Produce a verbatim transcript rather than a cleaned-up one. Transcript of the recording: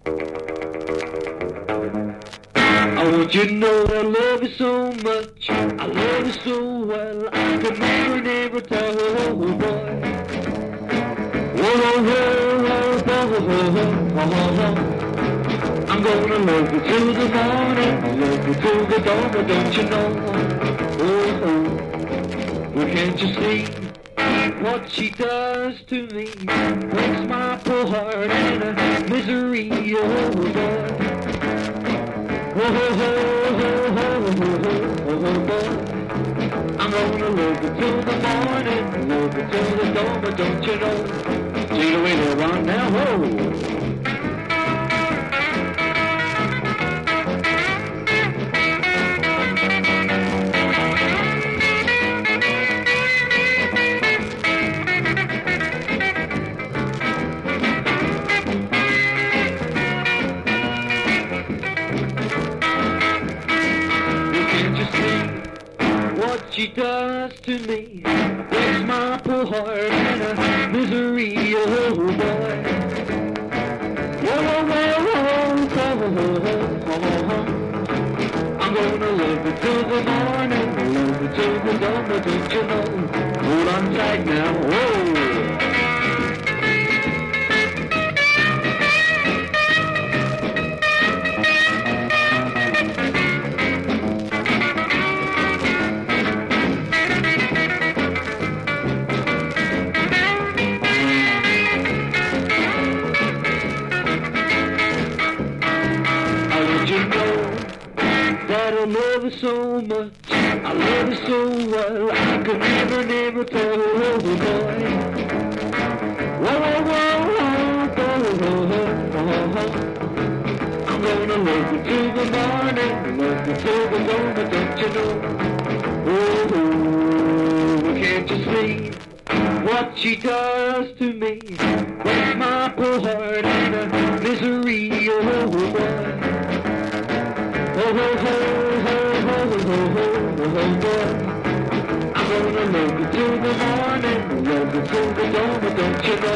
I want you to know that I love you so much. I love you so well. I could never, never tell. Oh boy. Whoa, whoa, whoa, whoa, whoa, whoa, whoa. I'm gonna love you till the morning, love you till the dawn, but don't you know? Oh, oh, well, can't you see what she does to me? Breaks my poor heart in a misery, oh boy. Oh, oh, oh, oh, oh, oh, oh, oh, boy. I'm gonna love you till the morning, love you till the dawn, but don't you know? See the way they run now, whoa. She does to me, breaks my poor heart in a misery, oh boy. Whoa, whoa, whoa, whoa, whoa, whoa. I'm gonna love you till the morning, love you till the dawn, but don't you know? Hold on tight now, whoa. I love you so much, I love you so well, I could never, never tell, oh boy. Whoa, whoa, whoa, whoa, whoa, whoa, whoa. I'm gonna love you till the morning, love you till the dawn, but don't you know? Oh, oh, can't you see what she does to me? Breaks my poor heart in a misery, oh boy. Oh, oh, oh, oh, oh, oh, oh, oh, boy. I'm gonna love you till the morning, love you till the dawn, but don't you know?